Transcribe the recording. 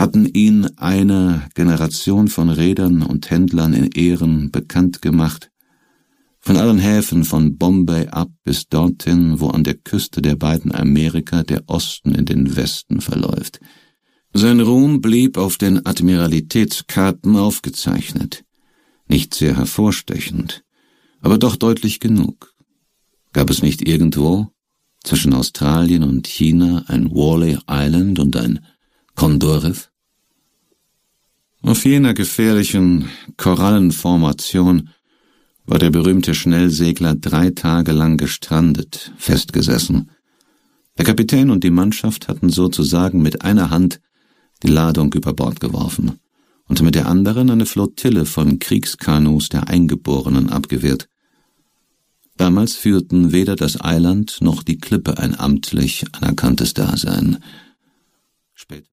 hatten ihn eine Generation von Reedern und Händlern in Ehren bekannt gemacht, von allen Häfen von Bombay ab bis dorthin, wo an der Küste der beiden Amerika der Osten in den Westen verläuft. Sein Ruhm blieb auf den Admiralitätskarten aufgezeichnet, nicht sehr hervorstechend, aber doch deutlich genug. Gab es nicht irgendwo zwischen Australien und China ein Wally Island und ein Condor-Riff? Auf jener gefährlichen Korallenformation war der berühmte Schnellsegler 3 Tage lang gestrandet, festgesessen. Der Kapitän und die Mannschaft hatten sozusagen mit einer Hand die Ladung über Bord geworfen und mit der anderen eine Flottille von Kriegskanus der Eingeborenen abgewehrt. Damals führten weder das Eiland noch die Klippe ein amtlich anerkanntes Dasein. Später